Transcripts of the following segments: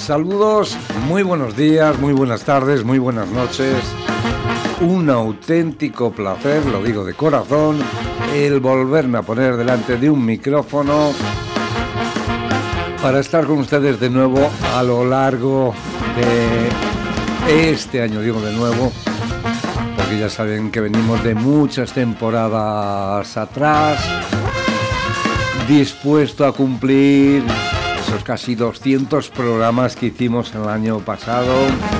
Saludos, muy buenos días, muy buenas tardes, muy buenas noches. Un auténtico placer, lo digo de corazón, el volverme a poner delante de un micrófono para estar con ustedes de nuevo a lo largo de este año, digo de nuevo, porque ya saben que venimos de muchas temporadas atrás, dispuesto a cumplir esos casi 200 programas que hicimos el año pasado.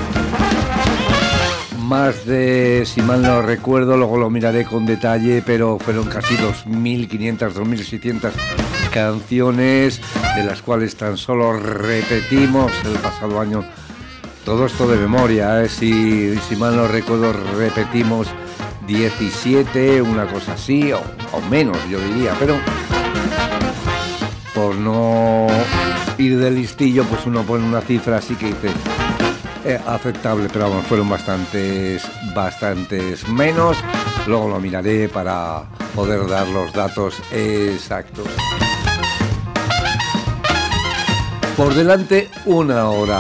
Más de, si mal no recuerdo, luego lo miraré con detalle, pero fueron casi 2.500, 2.600 canciones, de las cuales tan solo repetimos el pasado año. Todo esto de memoria, si mal no recuerdo, repetimos 17, una cosa así, o menos, yo diría, pero por no ir de listillo, pues uno pone una cifra así que dice aceptable, pero vamos, fueron bastantes menos. Luego lo miraré para poder dar los datos exactos. Por delante una hora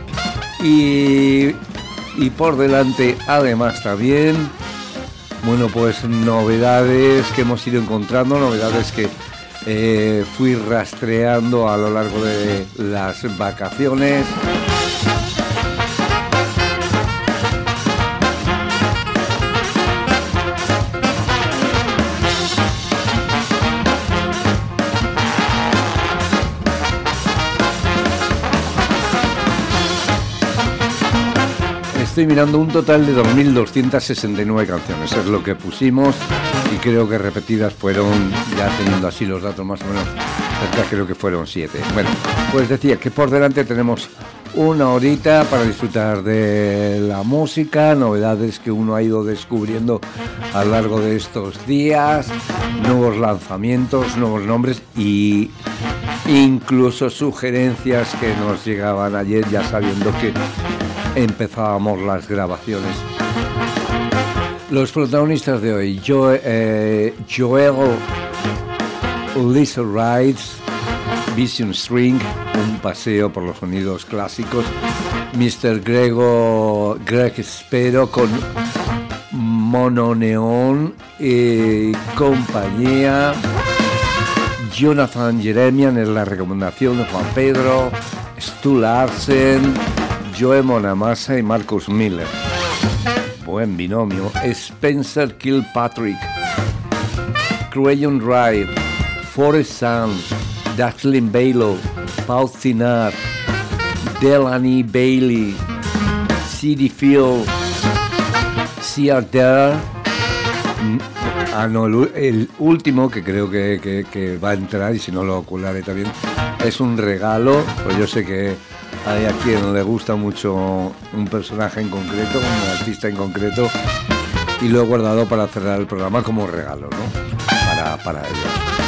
y por delante además también, bueno, pues novedades que hemos ido encontrando, novedades que fui rastreando a lo largo de las vacaciones. Estoy mirando un total de 2.269 canciones, es lo que pusimos, y creo que repetidas fueron, ya teniendo así los datos más o menos cerca, creo que fueron 7. Bueno, pues decía que por delante tenemos una horita para disfrutar de la música, novedades que uno ha ido descubriendo a lo largo de estos días, nuevos lanzamientos, nuevos nombres y incluso sugerencias que nos llegaban ayer, ya sabiendo que empezábamos las grabaciones. Los protagonistas de hoy: Joel Lizzo-Rides, Vision String, un paseo por los sonidos clásicos; Mr. Greg Spero con Mononeon y compañía; Jonathan Jeremian en la recomendación de Juan Pedro; Stu Larsen, Joe Bonamassa y Marcus Miller. Buen binomio. Spencer Kilpatrick, Crayon Drive, Forrest Sam, Dashlyn Baylow, Paul Sinar, Delaney Bailey, C.D. Field, C.R. Dare. El último, que creo que va a entrar, y si no lo ocularé también, es un regalo, pues yo sé que hay a quien le gusta mucho un personaje en concreto, un artista en concreto, y lo he guardado para cerrar el programa como regalo, ¿no? Para ellos.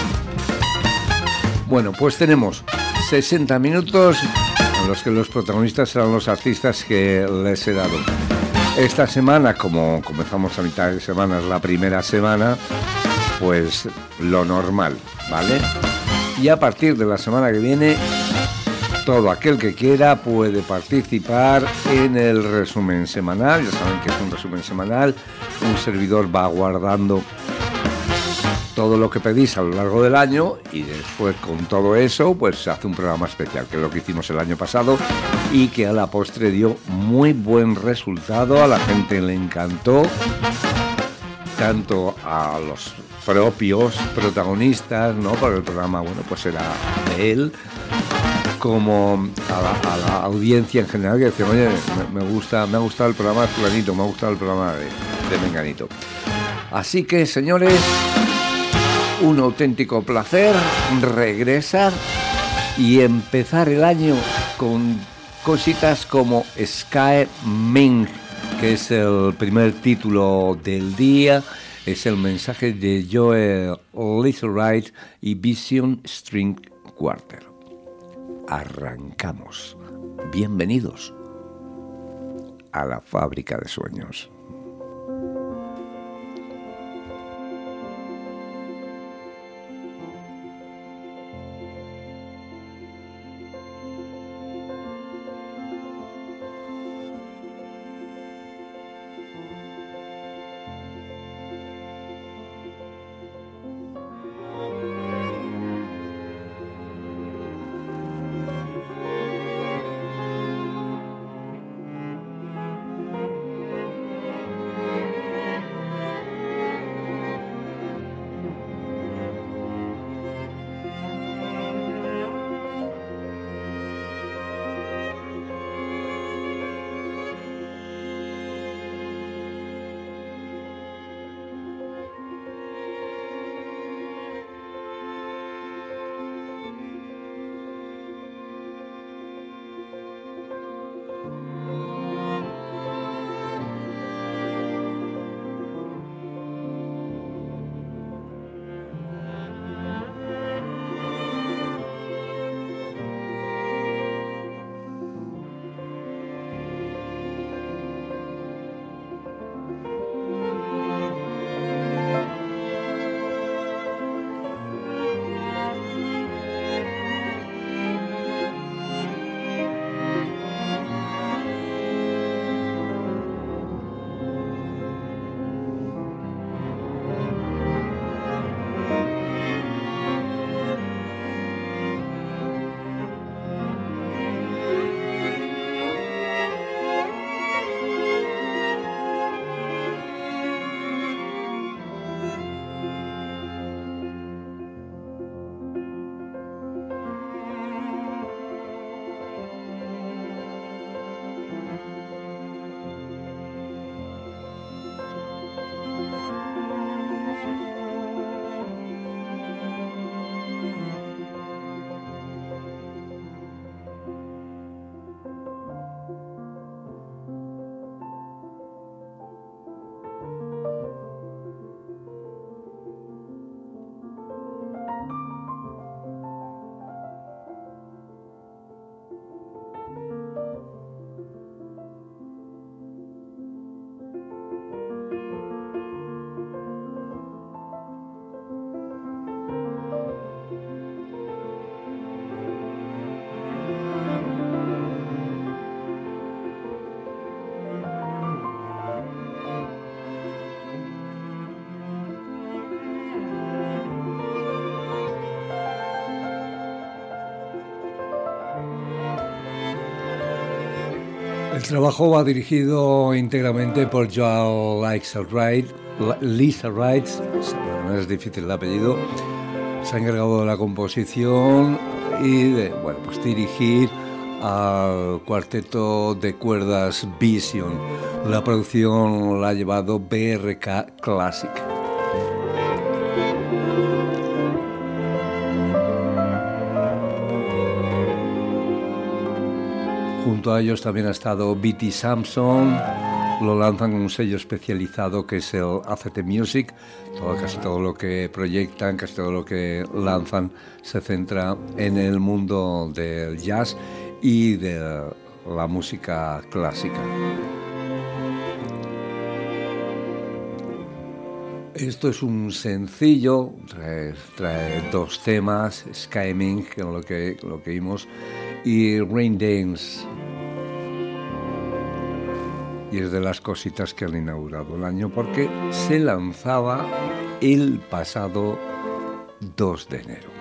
Bueno, pues tenemos 60 minutos en los que los protagonistas serán los artistas que les he dado. Esta semana, como comenzamos a mitad de semana, es la primera semana, pues lo normal, ¿vale? Y a partir de la semana que viene, todo aquel que quiera puede participar en el resumen semanal. Ya saben que es un resumen semanal. Un servidor va guardando todo lo que pedís a lo largo del año, y después con todo eso pues se hace un programa especial, que es lo que hicimos el año pasado y que a la postre dio muy buen resultado. A la gente le encantó, tanto a los propios protagonistas, ¿no? Porque el programa, bueno, pues era de él, como a la audiencia en general, que decía: oye, me ha gustado el programa de fulanito, me ha gustado el programa de menganito. Así que, señores, un auténtico placer regresar y empezar el año con cositas como Sky Ming, que es el primer título del día. Es el mensaje de Joel Lizzo-Rides y Vision String Quartet. Arrancamos. Bienvenidos a la fábrica de sueños. El trabajo va dirigido íntegramente por Joel Lisa Wright, no es difícil el apellido. Se ha encargado de la composición y de pues dirigir al cuarteto de cuerdas Vision. La producción la ha llevado BRK Classic. Junto a ellos también ha estado B.T. Sampson. Lo lanzan con un sello especializado que es el ACT Music. Casi todo lo que proyectan, casi todo lo que lanzan se centra en el mundo del jazz y de la música clásica. Esto es un sencillo, trae dos temas, Skyming, que es lo que vimos, y Rain Dance. Y es de las cositas que han inaugurado el año porque se lanzaba el pasado 2 de enero.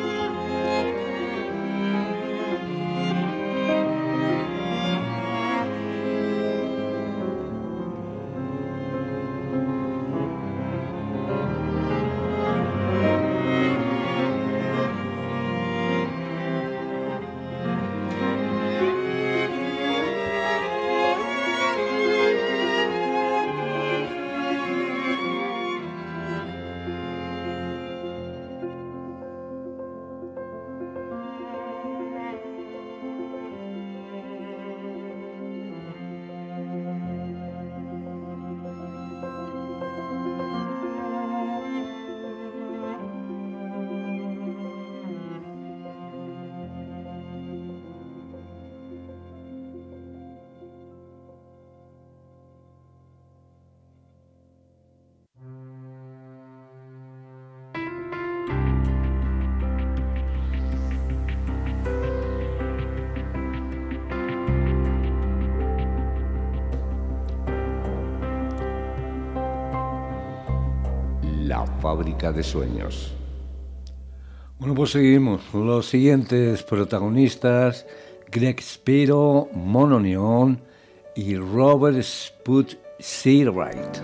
La fábrica de sueños. Bueno, pues seguimos. Los siguientes protagonistas: Greg Spiro, Mono Neon y Robert Spud Seawright.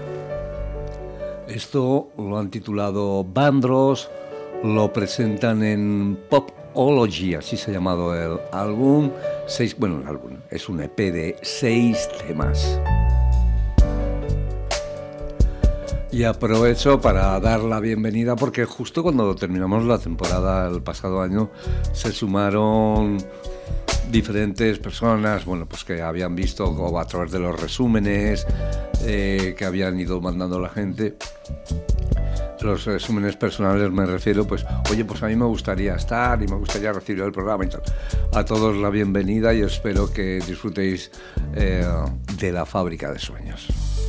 Esto lo han titulado Bandros, lo presentan en Popology, así se ha llamado el álbum. El álbum es un EP de 6 temas. Y aprovecho para dar la bienvenida porque justo cuando terminamos la temporada el pasado año se sumaron diferentes personas, pues que habían visto a través de los resúmenes que habían ido mandando la gente. Los resúmenes personales me refiero, pues a mí me gustaría estar y me gustaría recibir el programa y tal. A todos la bienvenida y espero que disfrutéis de la fábrica de sueños.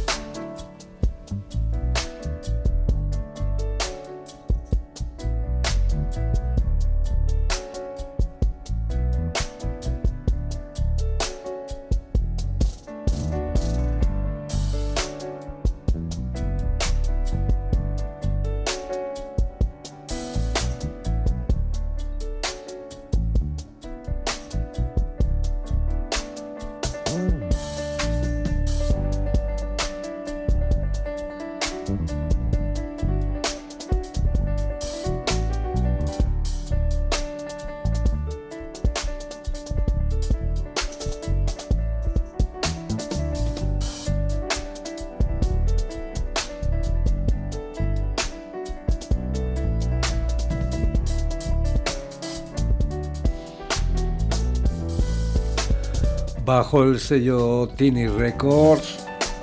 Bajo el sello Tiny Records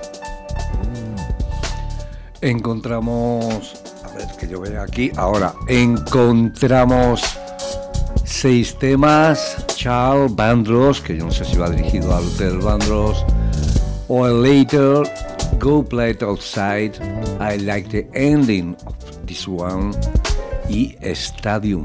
encontramos, a ver que yo vea aquí, ahora encontramos 6 temas: Charles Bandros, que yo no sé si va dirigido al Hotel Bandros, o el Later, Go Play It Outside, I Like the Ending of This One, y Stadium.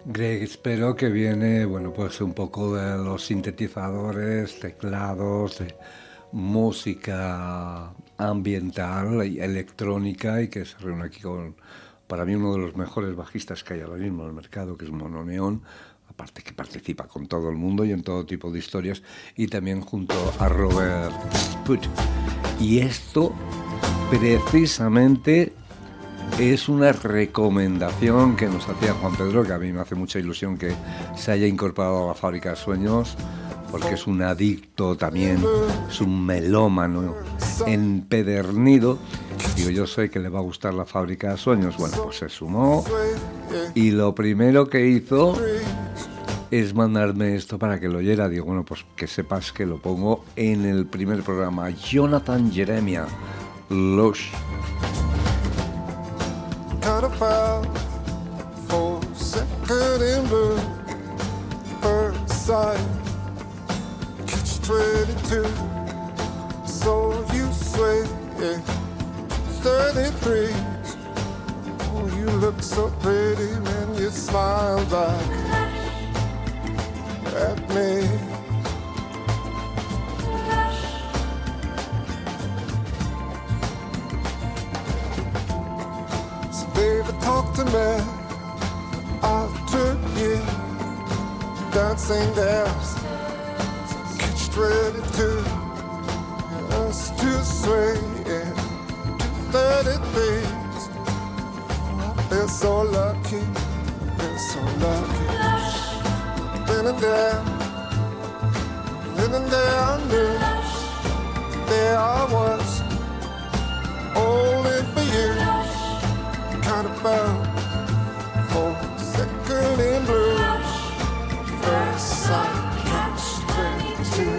Greg Spero, que viene, bueno, pues un poco de los sintetizadores, teclados, de música ambiental y electrónica, y que se reúne aquí con, para mí, uno de los mejores bajistas que hay ahora mismo en el mercado, que es Mono Neón, aparte que participa con todo el mundo y en todo tipo de historias, y también junto a Robert Put. Y esto, precisamente, es una recomendación que nos hacía Juan Pedro, que a mí me hace mucha ilusión que se haya incorporado a la Fábrica de Sueños, porque es un adicto también, es un melómano empedernido. Digo, yo sé que le va a gustar la Fábrica de Sueños. Bueno, pues se sumó y lo primero que hizo es mandarme esto para que lo oyera. Digo, bueno, pues que sepas que lo pongo en el primer programa. Jonathan Jeremiah, Lush. Kind of foul for second in blue, first sight, catch 22, so you sway, yeah, 33, oh you look so pretty when you smile back at me. Baby, talk to me after you dancing dance, catch 22, us to sway, yeah, 33. I feel so lucky, feel so lucky. Then and there I knew there I was, only for you. Kind of fell for second in blue, first sight, catch 22.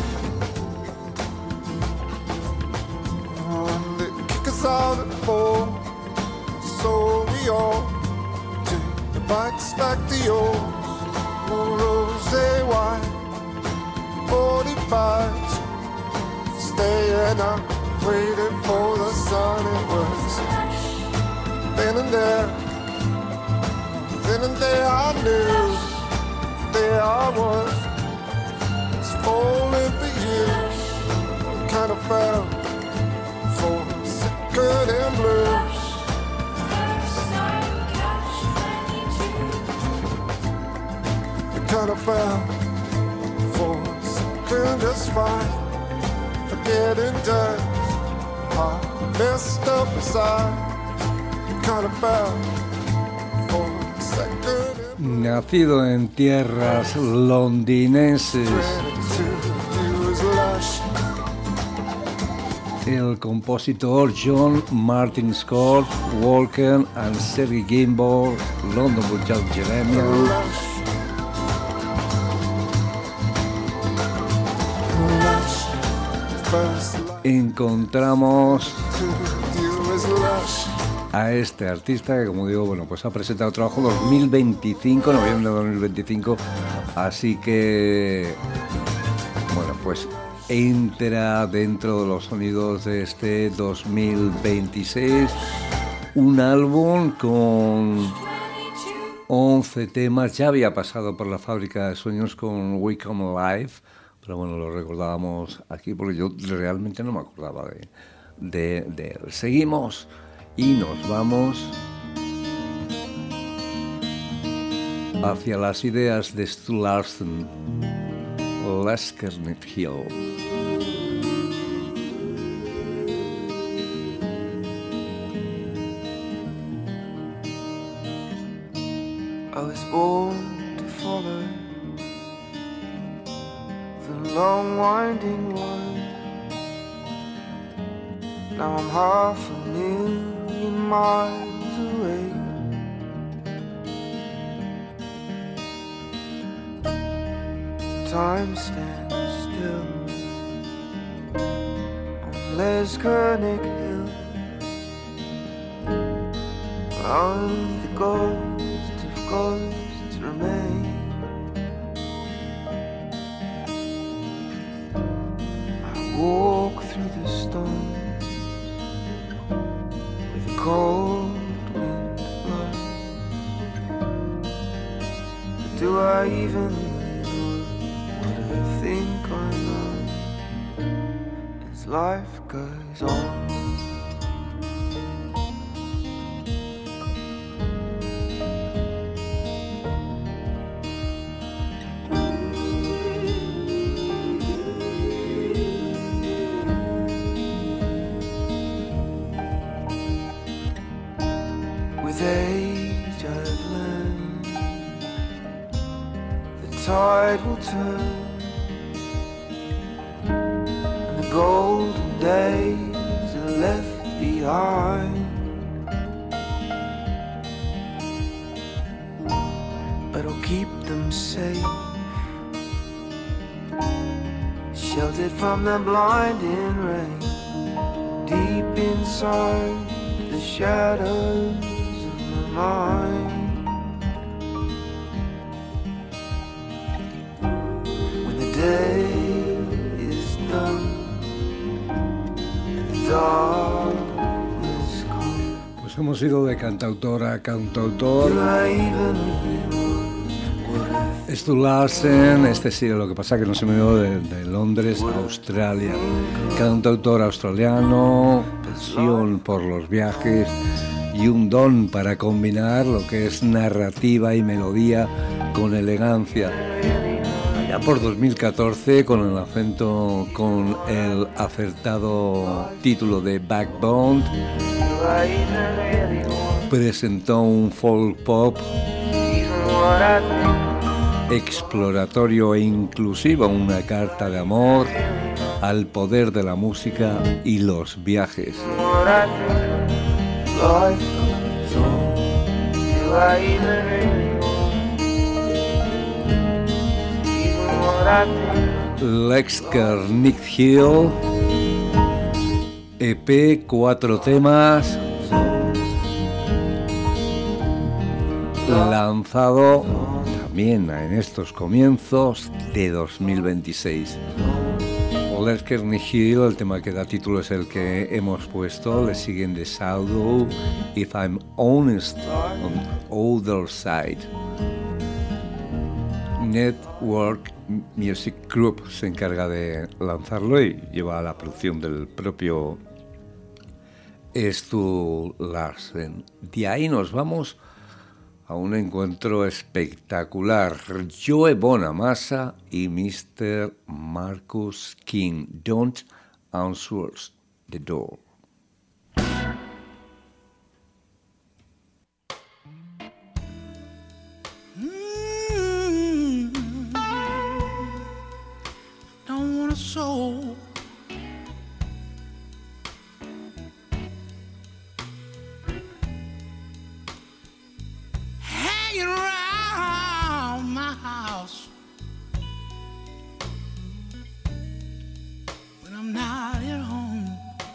When they kick us out at 4, so we all take the bikes back to yours. Rosé wine, 45s, staying up, waiting for the sun. It was then and there I knew there I was falling for you. Kind of fell for second and blue. You kind of fell for second just fine. Forgetting just how messed up inside. Nacido en tierras londinenses, el compositor John Martin Scott Walker and Sergey Gainsbourg, London with John Jeremiah. Encontramos a este artista que, como digo, bueno, pues ha presentado trabajo 2025, noviembre de 2025, así que, bueno, pues entra dentro de los sonidos de este 2026, un álbum con 11 temas. Ya había pasado por la Fábrica de Sueños con We Come Alive, pero bueno, lo recordábamos aquí porque yo realmente no me acordaba de él. Seguimos y nos vamos hacia las ideas de Stu Larsen, Leskernet Hill. I was born to follow the long winding road. Now I'm half a million miles away. Time stands still on Leskernet Hill. Only the ghost of ghosts remain. I walk through the storm with a cold wind blow. I even what I think I know as life goes on. With age I've learned the tide will turn and the golden days are left behind, but I'll keep them safe, sheltered from the blinding rain, deep inside the shadows mind. When the day is done and the darkness comes, pues hemos ido de cantautora a cantautor. Stu Larsen, este sí, lo que pasa es que no se me dio de Londres a Australia. Cantautor australiano, pasión por los viajes y un don para combinar lo que es narrativa y melodía con elegancia. Allá por 2014, con el acertado título de Backbone, presentó un folk pop exploratorio e inclusivo, una carta de amor al poder de la música y los viajes. Lexker Nick Hill, EP, 4 temas, lanzado también en estos comienzos de 2026. Lexker Nick Hill, el tema que da título es el que hemos puesto, le siguen The Shadow, If I'm Honest, on the Other Side. Network Music Group se encarga de lanzarlo y lleva la producción del propio Stu Larsen. De ahí nos vamos a un encuentro espectacular. Joe Bonamassa y Mr. Marcus King, Don't Answer the Door. Don't want a soul. Hanging around my house when I'm not at home.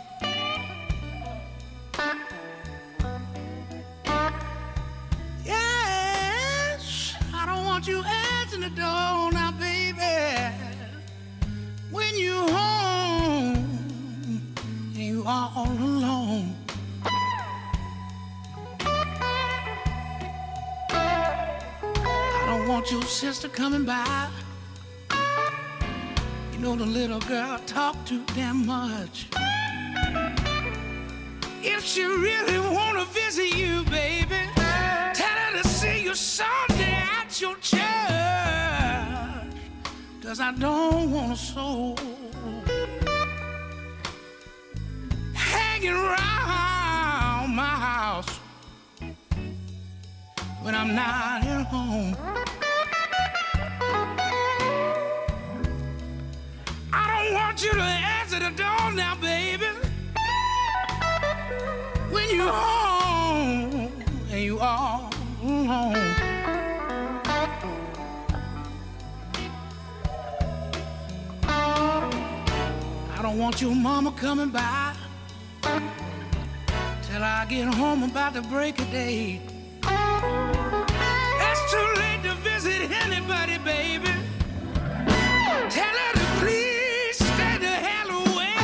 Yes, I don't want you answering the door now, baby. When you're home and you are all alone. I don't want your sister coming by. You know the little girl talk too damn much. If she really wanna visit you, baby, tell her to see you Sunday at your church. 'Cause I don't want a soul hanging around my house when I'm not at home. I don't want you to answer the door now, baby, when you're home and you all alone. I don't want your mama coming by till I get home about the break of day. It's too late to visit anybody, baby. Tell her to please stay the hell away.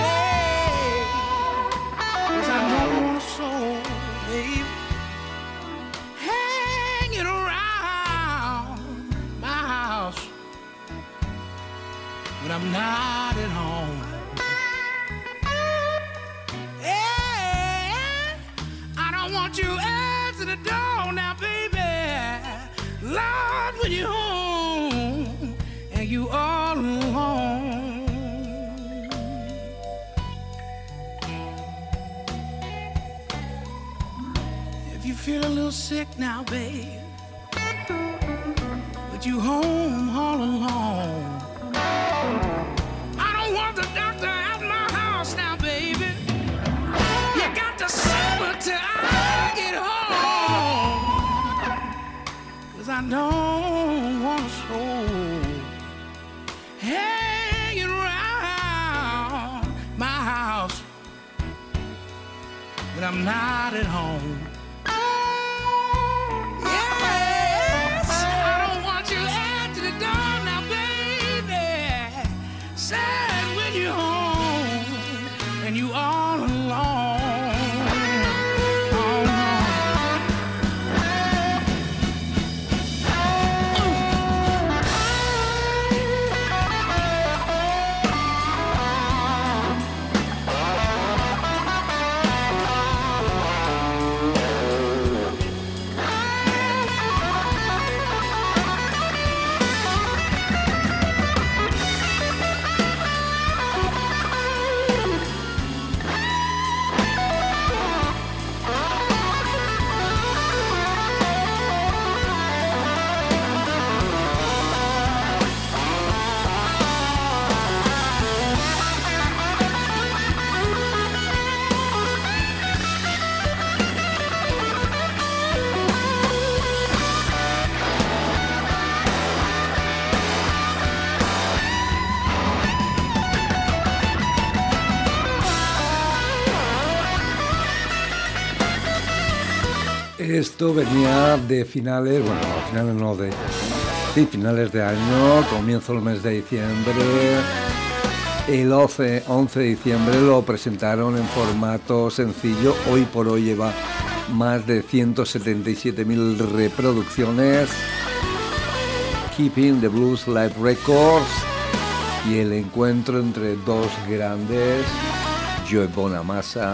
'Cause I don't want a soul, baby, hanging around my I'm not at home. Yeah, I don't want you answer the door now, baby. Lord, when you're home and you all alone. If you feel a little sick now, babe, but you home all alone. I don't want the doctor at my house now, baby. You got to suffer till I get home. 'Cause I don't want a soul hanging around my house, but I'm not at home. Sad when you're home and you all alone. Oh, no. Esto venía de finales, bueno, finales no, finales de año, comienzo el mes de diciembre. El 11 de diciembre lo presentaron en formato sencillo, hoy por hoy lleva más de 177.000 reproducciones. Keeping the Blues Live Records, y el encuentro entre dos grandes, Joe Bonamassa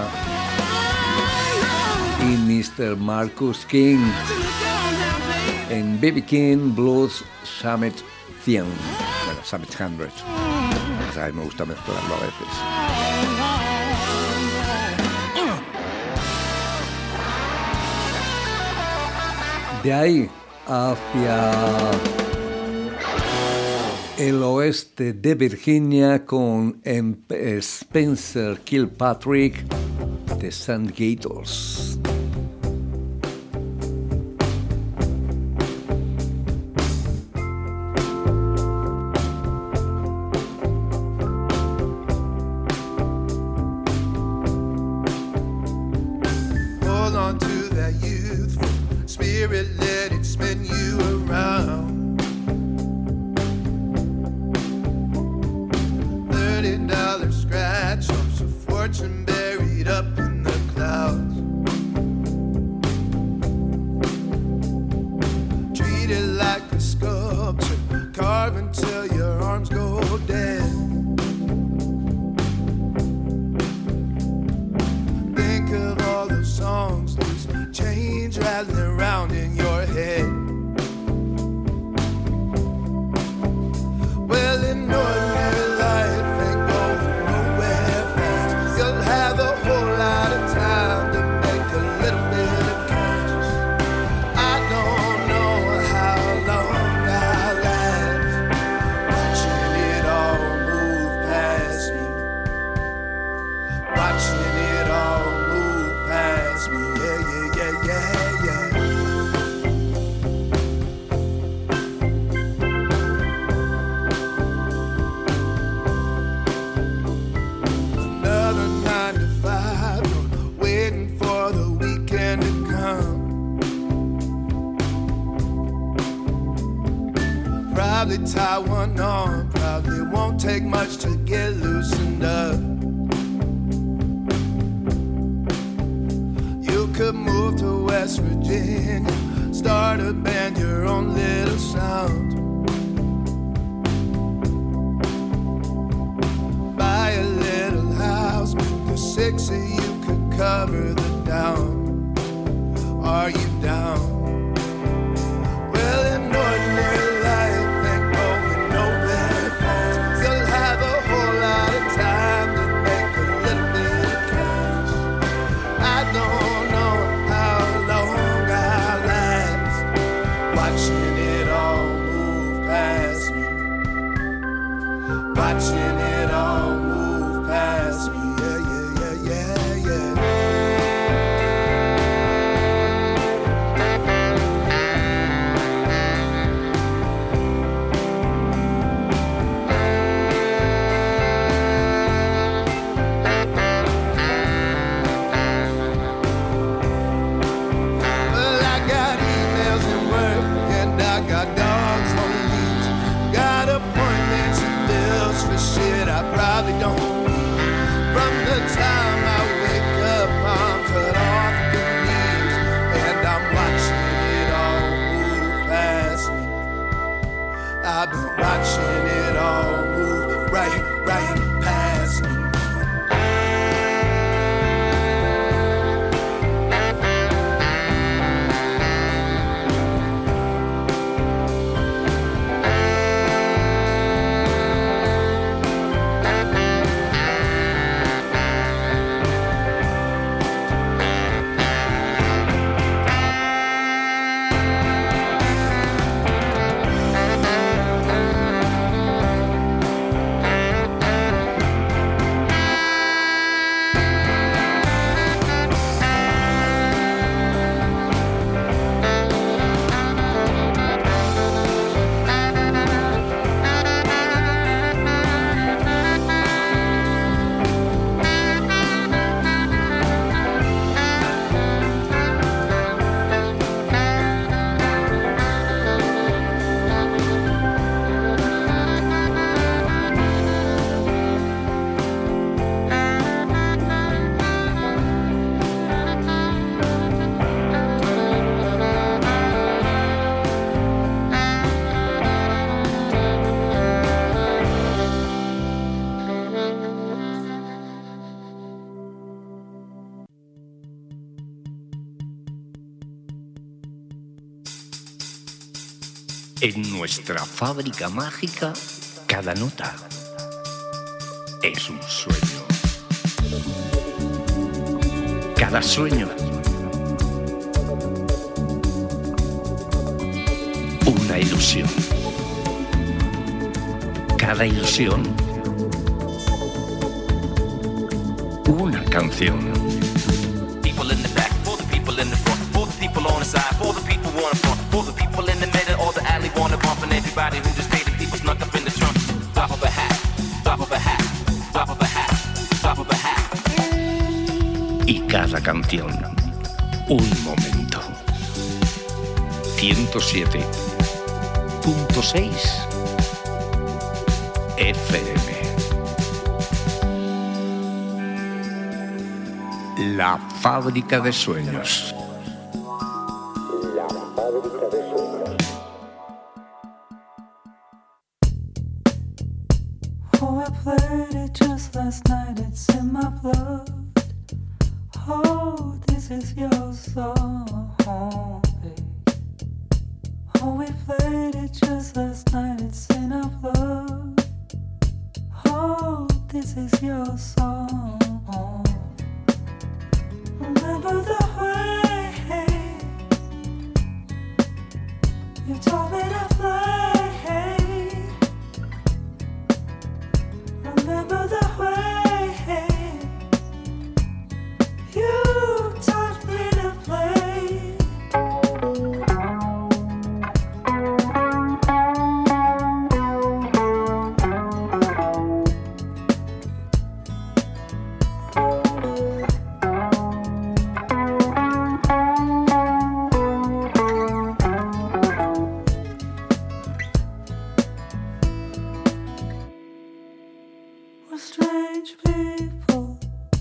y Mr. Marcus King, en B.B. King Blues Summit 100, bueno, Summit 100, o sea, a mí me gusta mezclarlo a veces. De ahí hacia el oeste de Virginia con Spencer Kilpatrick de St. Gators. Hold on to that youthful spirit, let it spin you around. $30 scratch-offs, a fortune buried up in the clouds. Treat it like a sculpture, carve until your arms go dead. Think of all the songs, those chains rattling around in your head. Well, in ordinary life ain't going nowhere fast. You'll have a whole lot of time to make a little bit of cash. I don't know how long I'll last, watching it all move past me, watching it all move past me. Yeah, yeah, yeah, yeah, yeah. Another 9 to 5, waiting for the weekend to come. Probably tie one on, probably won't take much to get loosened up. You could move to West Virginia, start a band, your own little sound. 6 of you could cover the down. Are you down? Well, in ordinary life ain't going nowhere fast. You'll have a whole lot of time to make a little bit of cash. I don't know how long I'll last, watching it all move past me, watching it all move past me. I've been watching it all move right past me. En nuestra fábrica mágica, cada nota es un sueño. Cada sueño, una ilusión. Cada ilusión, una canción. People in the back, for the people in the front, for the people on the side, for the people on the front, for the people in the middle, or the alley wanna bump, and everybody who just paid the people snuck up in the trunk. Drop of a hat, drop of a hat, drop of a hat, drop of a hat. Y cada canción, un momento. 107.6 FM. La fábrica de sueños. La fábrica de sueños. Oh, I played it just last night, it's in my blood. Oh, this is your song, babe. Oh, we played it just last night, it's in our blood. Oh, this is your song. Remember the way you told me to play. Remember the way you taught me to play. We're strange people.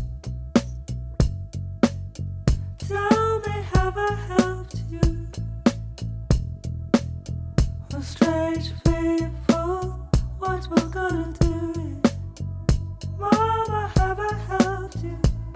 Tell me, have I helped you? We're strange people. What we're gonna do? Mama, have I helped you?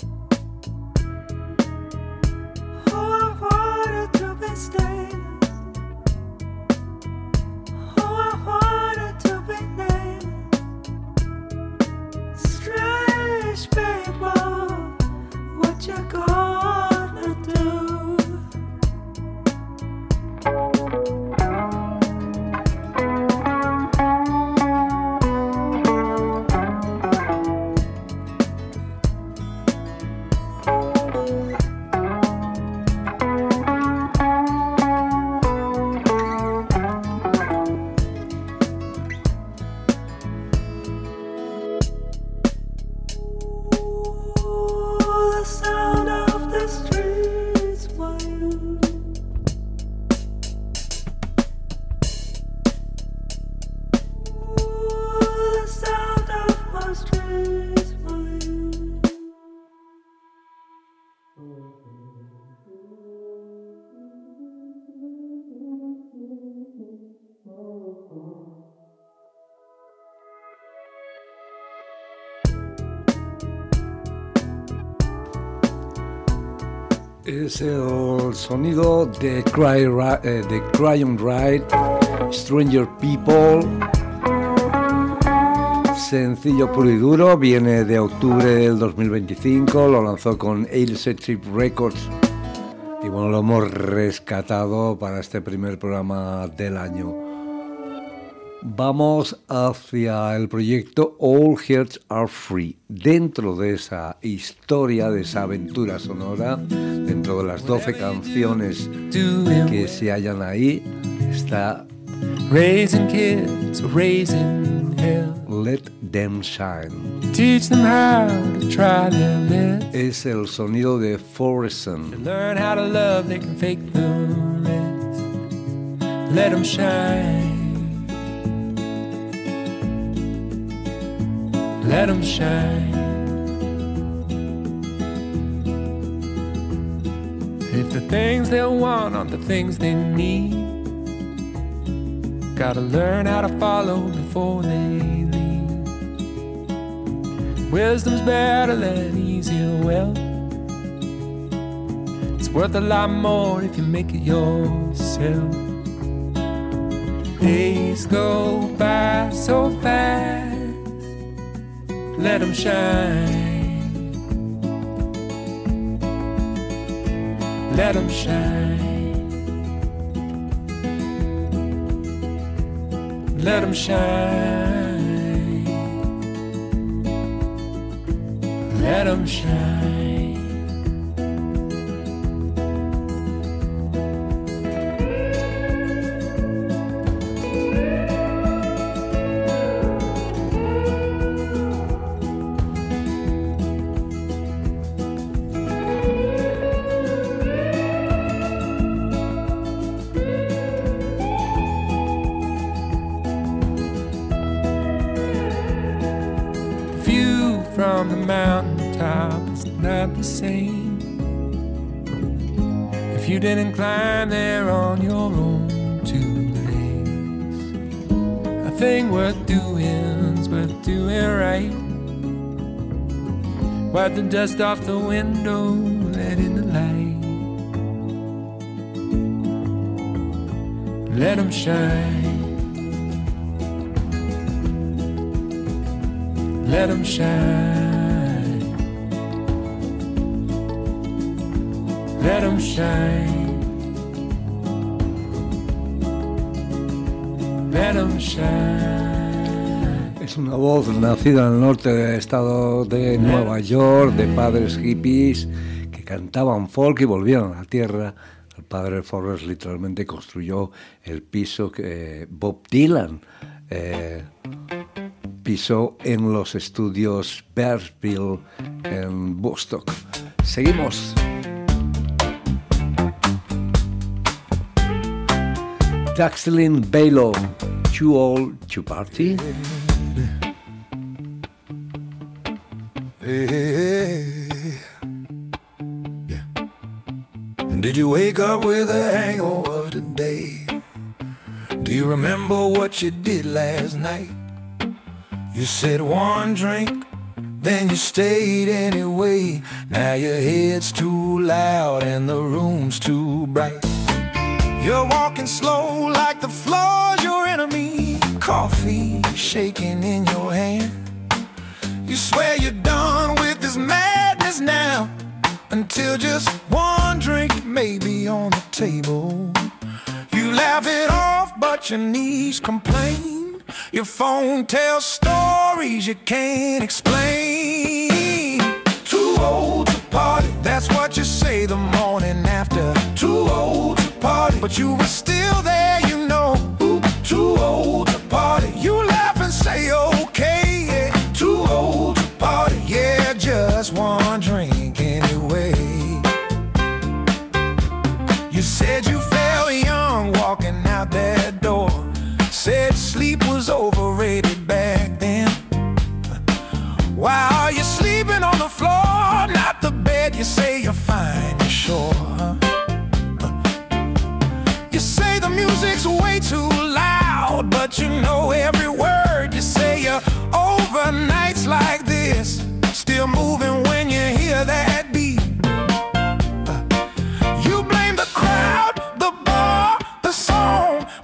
Es el sonido de Cryon Ride, Stranger People. Sencillo puro y duro, viene de octubre del 2025, lo lanzó con Ailset Trip Records y bueno, lo hemos rescatado para este primer programa del año. Vamos hacia el proyecto All Hearts Are Free. Dentro de esa historia, de esa aventura sonora, dentro de las 12 canciones que se hallan ahí, está Raising kids, raising hell. Let Them Shine. Teach them how to try their best. Es el sonido de Forreston. Learn how to love, they can fake the rest. Let them shine. Let them shine. If the things they want aren't the things they need, gotta learn how to follow before they leave. Wisdom's better than easy wealth. It's worth a lot more if you make it yourself. Days go by so fast. Let them shine. Let them shine. Let them shine. Let them shine. From the mountaintop, it's not the same. If you didn't climb there on your own 2 legs. A thing worth doing's worth doing right. Wipe the dust off the window, let in the light. Let them shine. Let them shine. Let them shine. Let them shine. Es una voz nacida en el norte del estado de Nueva York, de padres hippies que cantaban folk y volvieron a la tierra. El padre Forrest literalmente construyó el piso que Bob Dylan pisó en los estudios Bearsville en Woodstock. Seguimos. Daxlin Bailo, Too Old to Party. Hey, yeah. Did you wake up with a hangover today? Do you remember what you did last night? You said one drink, then you stayed anyway. Now your head's too loud and the room's too bright. You're walking slow like the floor's your enemy. Coffee shaking in your hand. You swear you're done with this madness now, until just one drink may be on the table. You laugh it off, but your knees complain. Your phone tells stories you can't explain. Too old to party, that's what you say the morning after. Too old to party, but you were still there, you know. Ooh, too old to party. You laugh and say okay, yeah. Too old to party, yeah, just one drink anyway. You said you felt young walking out that door. Said sleep was overrated back then. Why are you sleeping on the floor, not the bed? You say you're fine, you're sure. You say the music's way too loud, but you know every word. You say you're over nights like this, still moving when you hear that beat.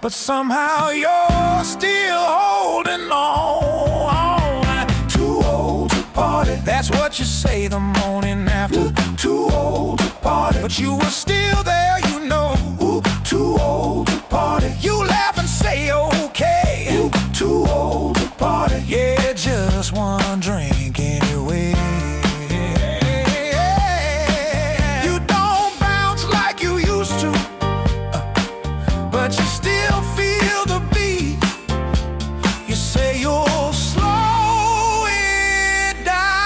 but somehow you're still holding on. Too old to party, that's what you say the morning after. Too old to party, but you were still there, you know. Too old to party, you laugh and say okay. Too old to party, yeah, just one drink anyway. You don't bounce like you used to, but you still feel the beat. You say you'll slow it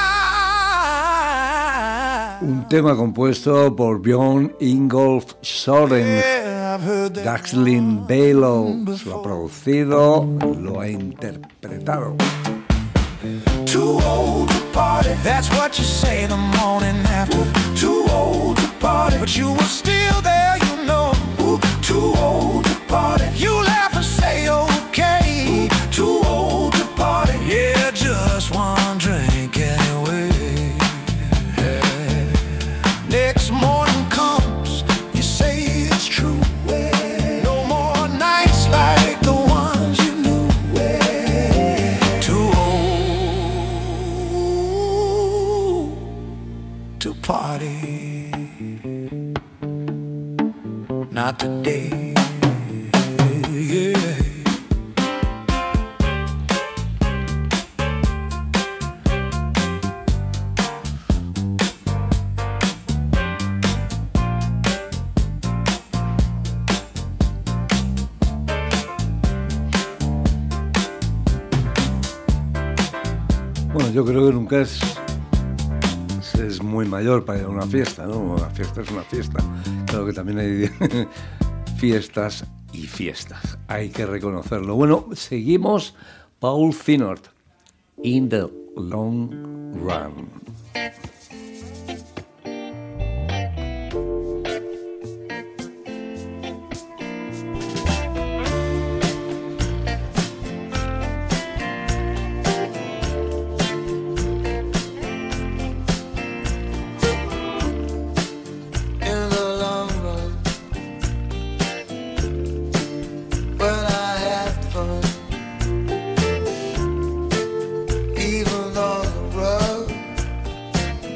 down. Un tema compuesto por Björn Ingolf Søren. Daxlin Balo lo ha producido, lo ha interpretado. Too old to party, that's what you say the morning after. Too old to party, but you were still there, you know. Too old to party, you laugh and say okay. Too old to party, yeah, just one drink anyway. Next morning comes, you say it's true. No more nights like the ones you knew. Too old to party, not today. Yeah. Bueno, yo creo que nunca es muy mayor para ir a una fiesta, ¿no? Una fiesta es una fiesta. Claro que también hay fiestas y fiestas, hay que reconocerlo. Bueno, seguimos. Paul Sinord, In the Long Run. Even though the road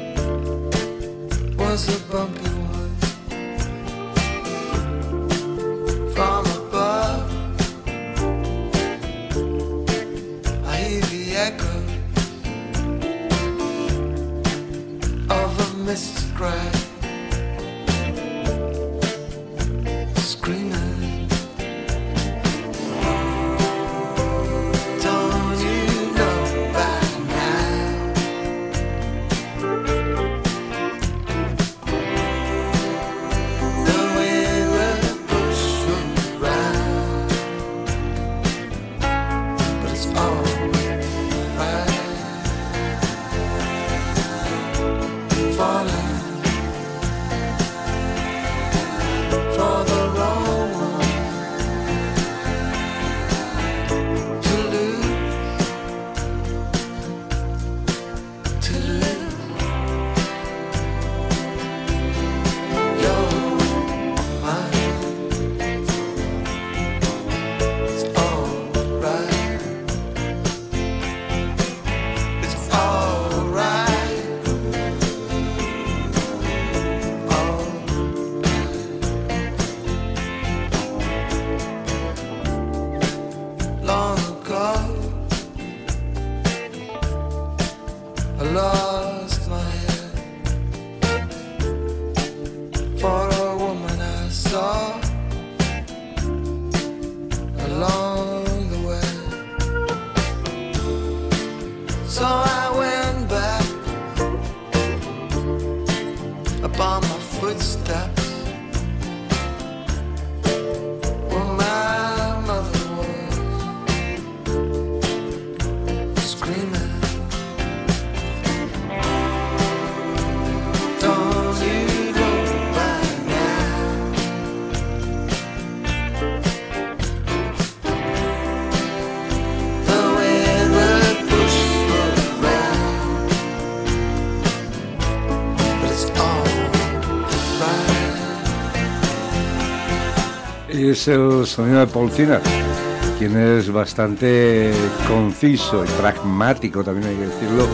Es el sonido de Paul Sinner, quien es bastante conciso y pragmático, también hay que decirlo.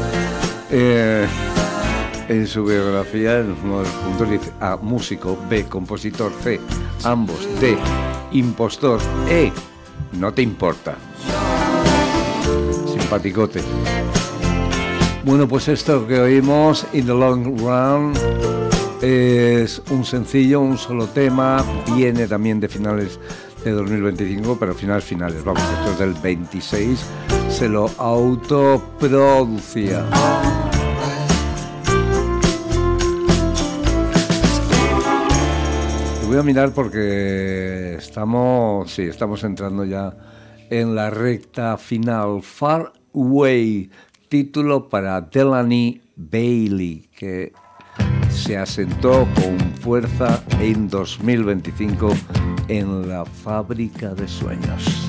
En su biografía, en uno de los puntos dice A, músico, B, compositor, C, ambos, D, impostor, E, no te importa. Simpaticote. Bueno, pues esto que oímos, In the Long Run, es un sencillo, un solo tema, viene también de finales de 2025, pero finales, vamos, esto es del 26, se lo autoproducía. Voy a mirar porque estamos entrando ya en la recta final. Far Away, título para Delaney Bailey, que se asentó con fuerza en 2025 en la Fábrica de Sueños.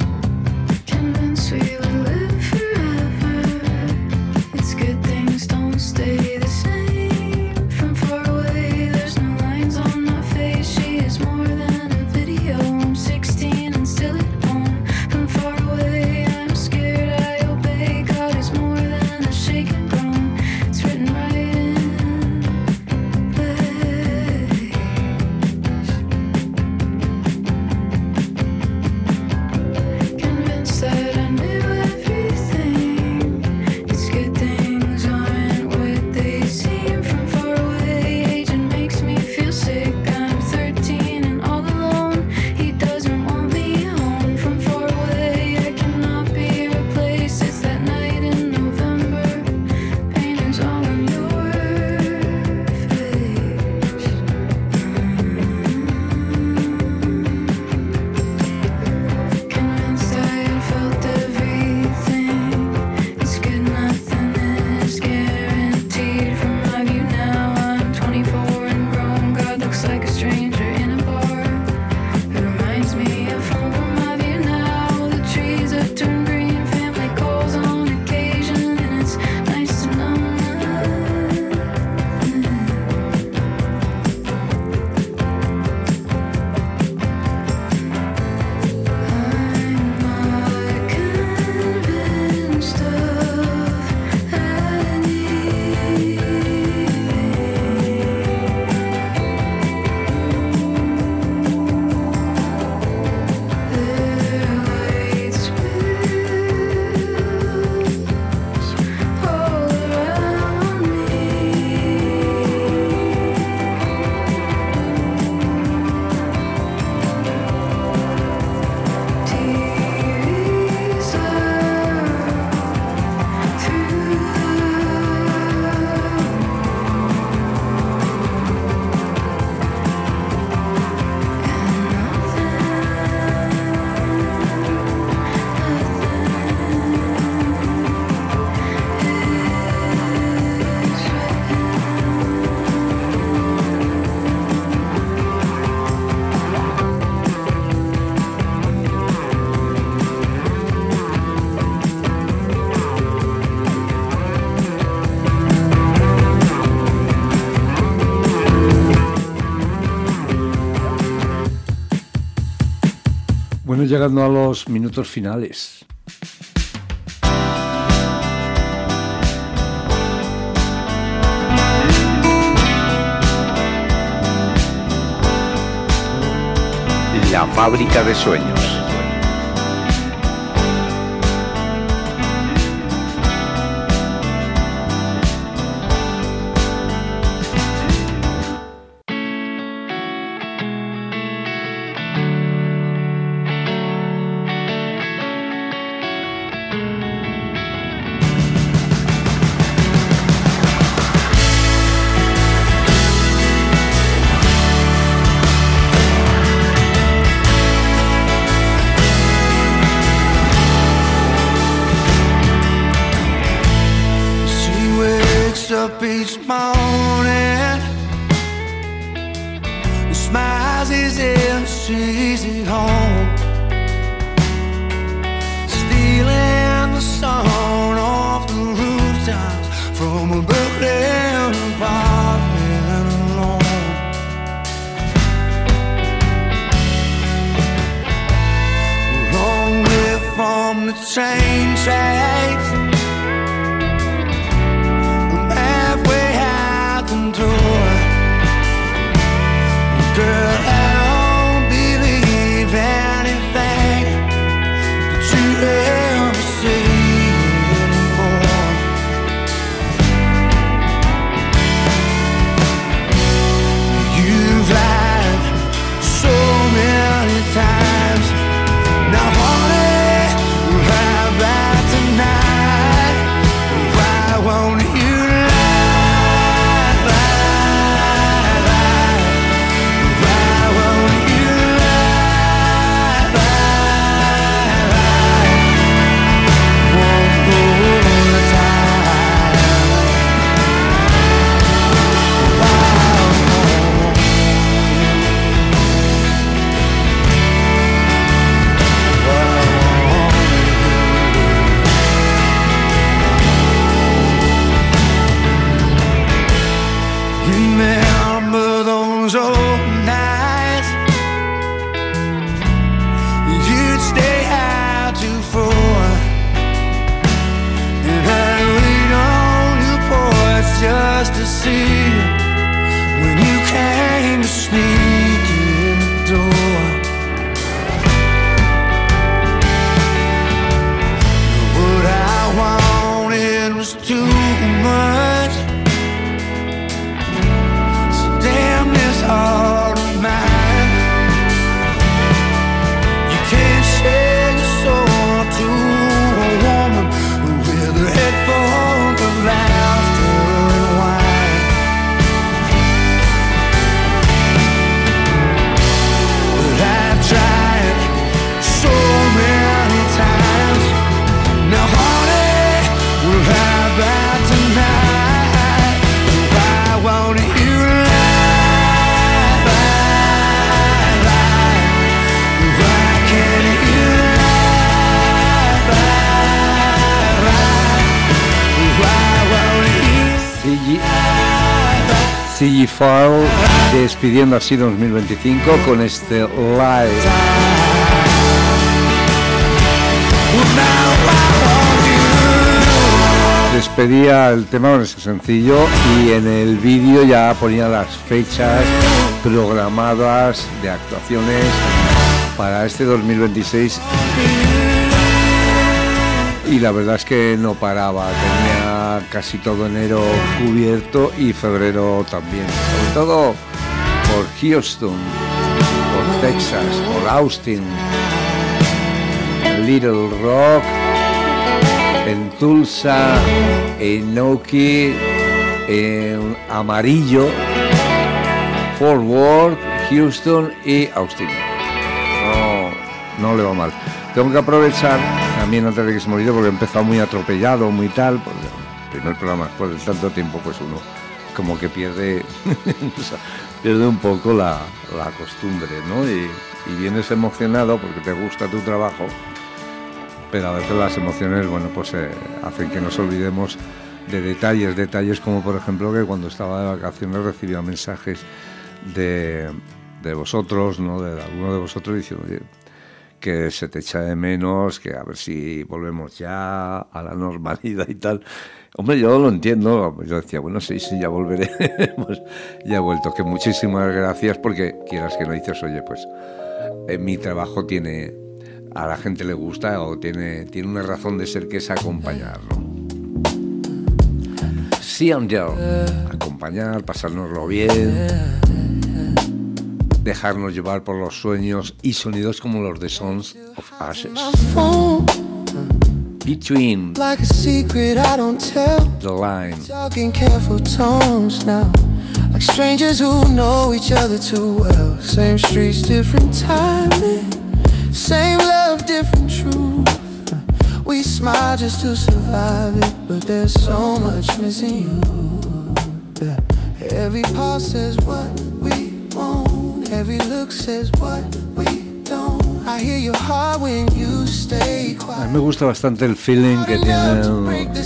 Bueno, llegando a los minutos finales. La Fábrica de Sueños. Up each morning, smiles as if she's at home, stealing the sun off the rooftops from a Brooklyn apartment alone. the train tracks. I'm halfway out the door. Girl, I don't believe anything that you ever say anymore. You've lied so many times. Now, honey, how about tonight? Why won't you lie, lie, lie? Why won't you lie, lie, lie? One more time. Remember those old nights? You'd stay out till 4, and I'd wait on your porch just to see you when you came to sneak in the door. What I wanted was too much. So damn this heart of mine. You can't share your soul to a woman with a head full of laughter and wine. But I've tried so many times. Now, honey, well, how about tonight? Why won't you lie, lie, lie? Why can't you lie, lie, lie? Why won't you CG Fall despidiendo así 2025 con este Live. Well, now why won't you? Despedía el tema con ese sencillo y en el vídeo ya ponía las fechas programadas de actuaciones para este 2026 y la verdad es que no paraba, tenía casi todo enero cubierto y febrero también, sobre todo por Houston, por Texas, por Austin, Little Rock, en Tulsa, en Oki, en Amarillo, Fort Worth, Houston y Austin. No le va mal. Tengo que aprovechar también antes de que se me olvide porque he empezado muy atropellado, muy tal. Pues, el primer programa después de tanto tiempo, pues uno como que pierde, o sea, pierde un poco la costumbre, ¿no? Y vienes emocionado porque te gusta tu trabajo, pero a veces las emociones, bueno, pues hacen que nos olvidemos de detalles como por ejemplo que cuando estaba de vacaciones recibía mensajes de vosotros, ¿no? De alguno de vosotros diciendo, oye, que se te echa de menos, que a ver si volvemos ya a la normalidad y tal. Hombre, yo lo entiendo, yo decía, bueno, sí, ya volveré, pues ya he vuelto, que muchísimas gracias, porque quieras que no dices, oye, pues mi trabajo tiene, a la gente le gusta o tiene una razón de ser que es acompañar, ¿no? Sí, Angel, acompañar, pasárnoslo bien, dejarnos llevar por los sueños y sonidos como los de Sons of Ashes. Between like a secret I don't tell. the line. Talking careful tones now, like strangers who know each other too well. Same streets, different timing. Same love, different truth. We smile just to survive it, but there's so much missing you. Yeah. Every pulse says what we want. Every look says what we don't. I hear your heart when you stay quiet. A mí me gusta bastante el feeling que tienen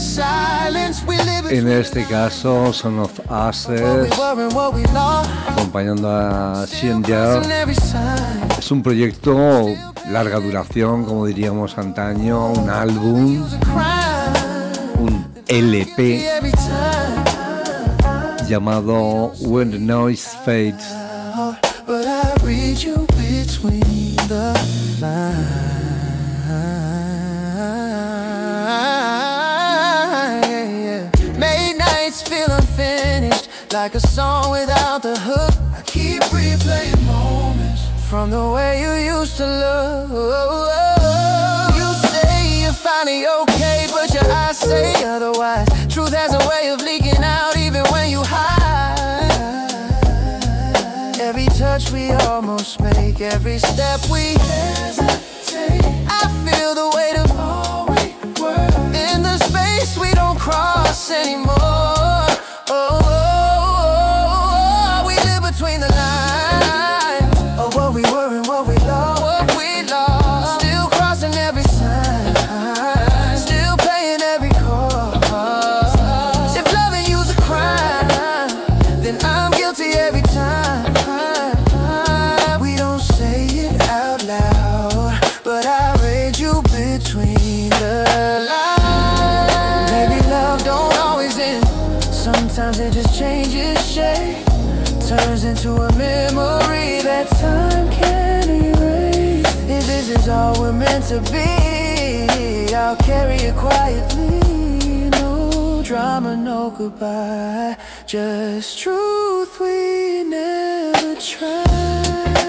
en este caso Son of Ashes acompañando a Angel. Es un proyecto larga duración, como diríamos antaño, un álbum, un LP llamado When the Noise Fades. But I read you between the lines. Made nights feel unfinished, like a song without the hook. I keep replaying moments from the way you used to look. You say you're finally okay, but your eyes say otherwise. Truth has a way of leaking out even when you hide. Every touch we almost make, every step we hesitate. I feel the weight of all we were in the space we don't cross anymore. We live between the lines of what we were and what we lost. Still crossing every sign, still paying every cost. If loving you's a crime, then I'm guilty every time. We don't say it out loud, but I read you between the lines. Maybe love don't always end. Sometimes it just changes shape, turns into a memory that time can't erase. If this is all we're meant to be, I'll carry it quietly. No drama, no goodbye, just truth we never tried.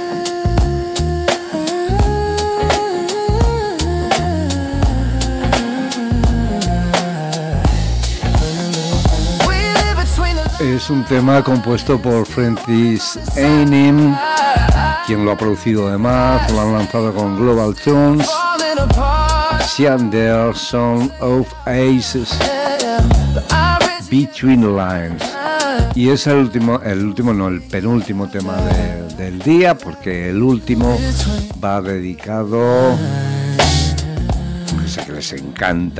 Es un tema compuesto por Francis Ainim, quien lo ha producido además, lo han lanzado con Global Tunes, Shander, Song of Aces, Between the Lines. Y es el penúltimo tema del día, porque el último va dedicado, porque sé que les encanta,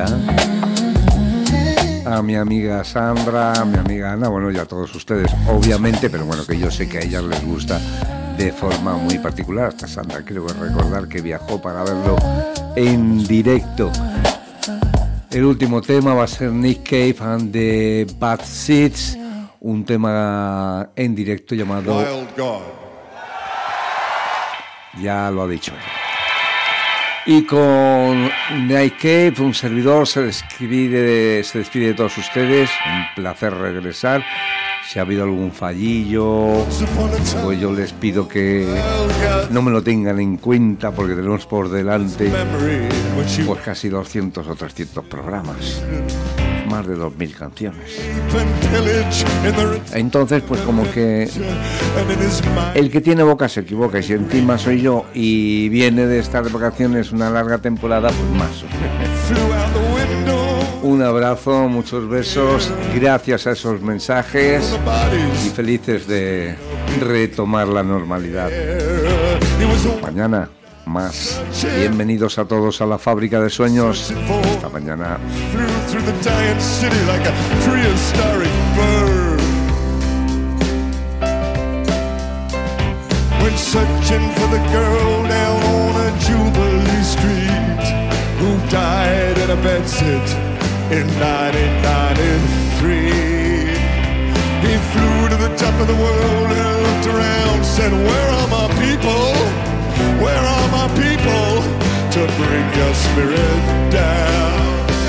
a mi amiga Sandra, a mi amiga Ana, bueno, y a todos ustedes, obviamente, pero bueno, que yo sé que a ellas les gusta de forma muy particular. Hasta Sandra, quiero recordar que viajó para verlo en directo. El último tema va a ser Nick Cave and the Bad Seeds, un tema en directo llamado Wild God. Ya lo ha dicho él. Y con Night Cave, un servidor, se despide de todos ustedes. Un placer regresar. Si ha habido algún fallillo, pues yo les pido que no me lo tengan en cuenta, porque tenemos por delante pues casi 200 o 300 programas, más de 2.000 canciones. Entonces, pues como que el que tiene boca se equivoca, y si encima soy yo y viene de estar de vacaciones una larga temporada, pues más. Un abrazo, muchos besos, gracias a esos mensajes y felices de retomar la normalidad. Mañana más. Bienvenidos a todos a la fábrica de sueños. Hasta mañana. Searching for the girl down on a Jubilee Street who died in a bedsit in 1993. He flew to the top of the world and looked around, said, where are my people? Where are my people to bring your spirit down?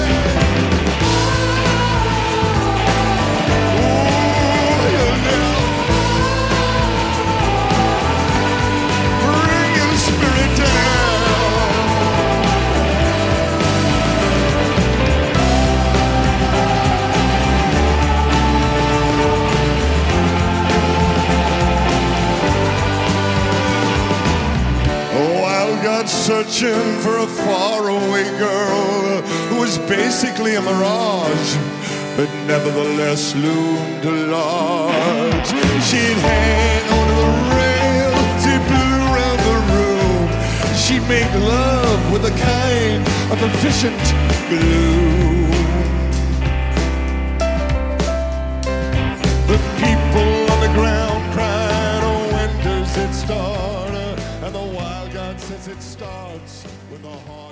Searching for a faraway girl who was basically a mirage, but nevertheless loomed large. She'd hang onto the rail, she blew around the room. She'd make love with a kind of efficient glue. The people on the ground cried, oh, when does it start? And the wild it starts with a heart.